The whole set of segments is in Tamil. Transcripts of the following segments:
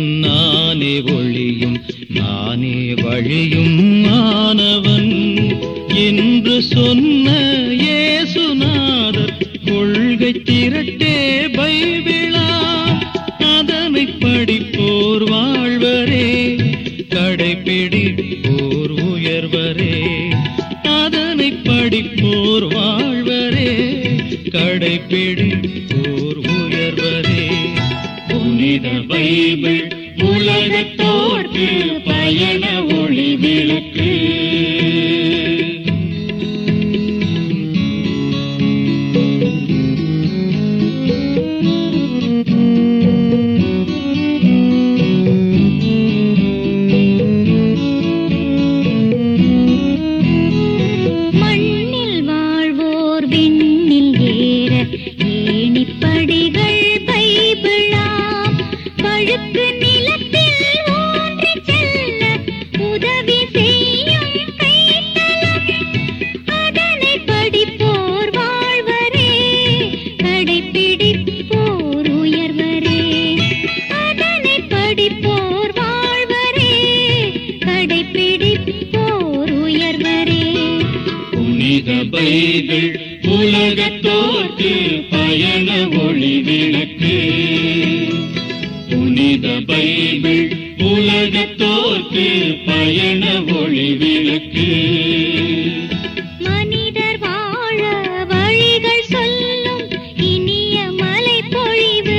நானே ஒளியும் நானே வழியும் ஆனவன் என்று சொன்ன இயேசுநாதர் கொள்கை திரட்டே பைபிளா. அதனை படிப்போர் வாழ்வரே, கடைபிடிப்போர் உயர்வரே. அதனை படிப்போர் வாழ்வரே, கடைபிடிப்போர் உயர்வரே. புனித பைபிள் உலகத்தோர்க்கு பயண ஒளி விளக்கு. மண்ணில் வாழ்வோர் விண்ணில் ஏற ஏணிப்படிகள் பைபிளாம். பழுப்பு நிலத்தில் ஊன்றி செல்ல உதவி செய்யும் கைத்தலம். அதனை படிப்போர் வாழ்வரே, கடைபிடிப்போர் உயர்வரே. அதனை படிப்போர் வாழ்வரே, கடைபிடிப்போர் உயர்வரே. புனித பைபிள் உலகத்தோர்க்கு பயண ஒளி விளக்கு. புனித பைபிள் உலகத்தோர்க்கு பயண ஒளி விளக்கு. மனிதர் வாழ வழிகள் சொல்லும் இனிய மலைப்பொழிவு.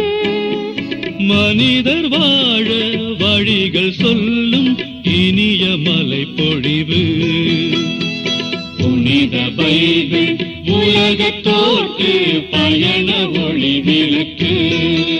மனிதர் வாழ வழிகள் சொல்லும் இனிய மலைப்பொழிவு. புனித பைபிள் உலகத்தோர்க்கு பயண ஒளி விளக்கு.